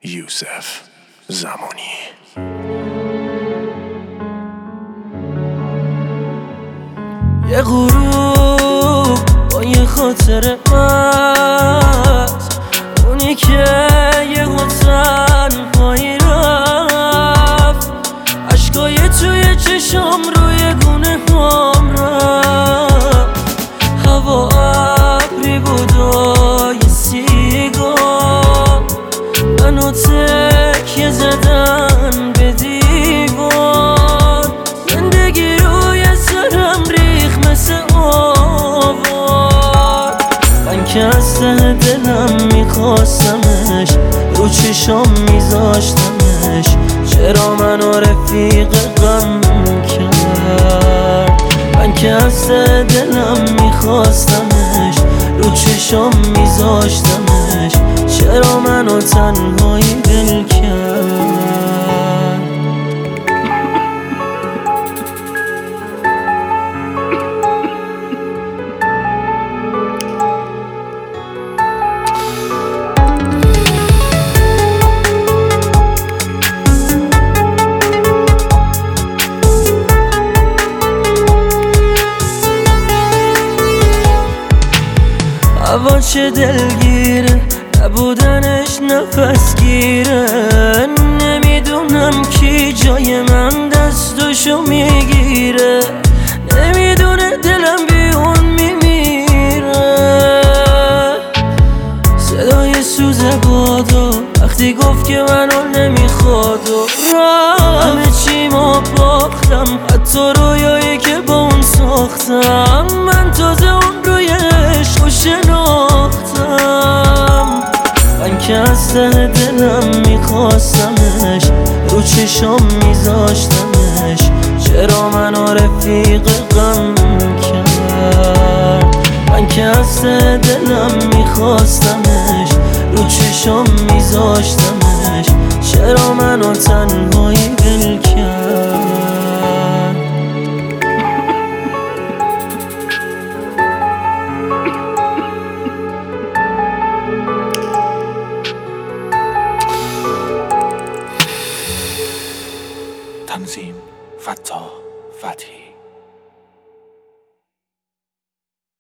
یوسف زمانی. یه غروب با یه خاطره هست، اونی که یه تنهایی رفت، عشقای توی چشم روی گونه هم رفت. هوا ابری بود و یه سیگار، منو تکیه زدن به دیوار. زندگی روی سرم ریخ مثل آوار. من که از ته دلم میخواستمش، رو چشام میذاشتمش، چرا منو رفیق غم کرد؟ من که از ته دلم میخواستمش، رو چشام میذاشتمش، چرا منو تنهایی دل کرد؟ هوا چه دلگیره، نبودنش نفس گیره. نمیدونم کی جای من دستشو میگیره، نمیدونه دلم بی اون میمیره. صدای سوز بادو وقتی گفت که منو نمیخواد و همه چیمو باختم، حتی رویایی که با اون ساختم. من تازه اون روی عشقو شناختم. من که از ته دلم میخواستمش، رو چشام میذاشتمش، چرا منو رفیق غم کرد؟ من که از ته دلم میخواستمش، رو چشام میذاشتمش، چرا منو تنهایی دل کرد؟ تنظیم: فتاح فتحی.